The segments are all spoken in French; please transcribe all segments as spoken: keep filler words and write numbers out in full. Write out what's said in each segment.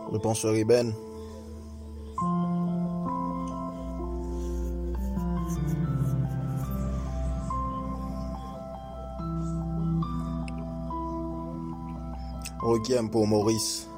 Le penseur Eben. Requiem pour Maurice.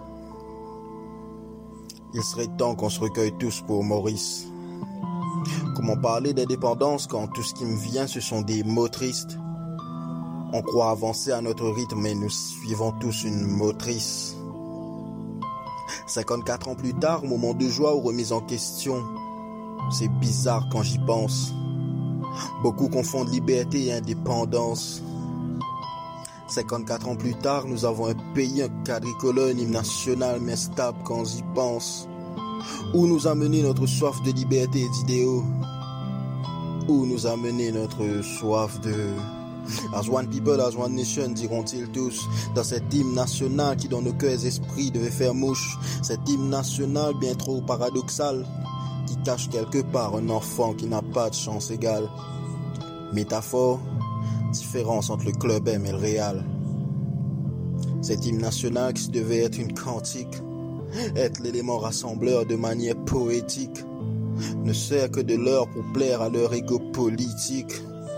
Il serait temps qu'on se recueille tous pour Maurice. Comment parler d'indépendance quand tout ce qui me vient ce sont des mots tristes? On croit avancer à notre rythme mais nous suivons tous une motrice. cinquante-quatre ans plus tard, moment de joie ou remise en question. C'est bizarre quand j'y pense. Beaucoup confondent liberté et indépendance. cinquante-quatre ans plus tard, nous avons un pays, un quadricolore, un hymne national, mais stable quand j'y pense. Où nous a mené notre soif de liberté et d'idéaux? Où nous a mené notre soif de... As one people, as one nation, diront-ils tous, dans cet hymne national qui dans nos cœurs et esprits devait faire mouche. Cet hymne national bien trop paradoxal, qui cache quelque part un enfant qui n'a pas de chance égale. Métaphore, différence entre le club M et le Real. Cet hymne national qui devait être une cantique, être l'élément rassembleur de manière poétique, ne sert que de l'heure pour plaire à leur ego politique.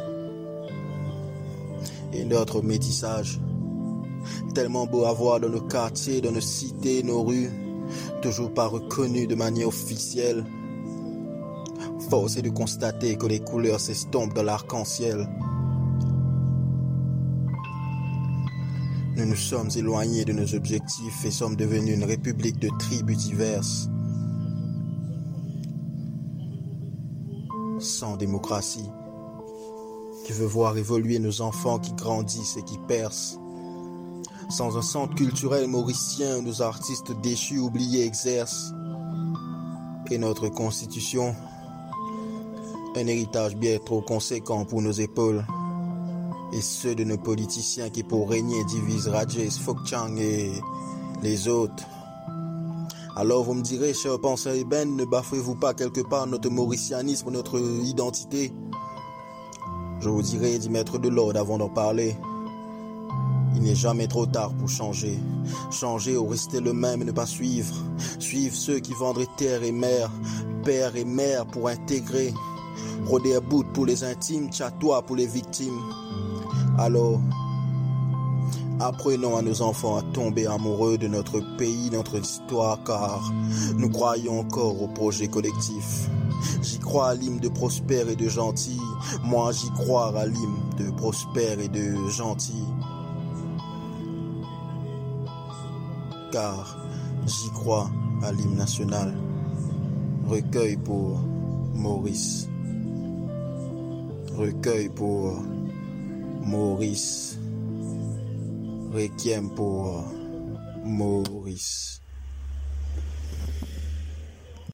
Et notre métissage, tellement beau à voir dans nos quartiers, dans nos cités, nos rues, toujours pas reconnu de manière officielle. Force est de constater que les couleurs s'estompent dans l'arc-en-ciel. Nous nous sommes éloignés de nos objectifs et sommes devenus une république de tribus diverses. Sans démocratie, qui veut voir évoluer nos enfants qui grandissent et qui percent. Sans un centre culturel mauricien où nos artistes déchus, oubliés exercent. Et notre constitution, un héritage bien trop conséquent pour nos épaules. Et ceux de nos politiciens qui pour régner divisent Rajesh, Fokchang et les autres. Alors vous me direz, cher penseur Eben, ne bafouez-vous pas quelque part notre mauricianisme, notre identité? Je vous dirai d'y mettre de l'ordre avant d'en parler. Il n'est jamais trop tard pour changer. Changer ou rester le même et ne pas suivre. Suivre ceux qui vendraient terre et mer, père et mère pour intégrer. Rôder à bout pour les intimes, chatois pour les victimes. Alors, apprenons à nos enfants à tomber amoureux de notre pays, notre histoire, car nous croyons encore au projet collectif. J'y crois à l'hymne de Prosper et de Gentil. Moi, j'y crois à l'hymne de Prosper et de Gentil. Car j'y crois à l'hymne national. Recueil pour Maurice. Recueil pour Maurice. Requiem pour Maurice.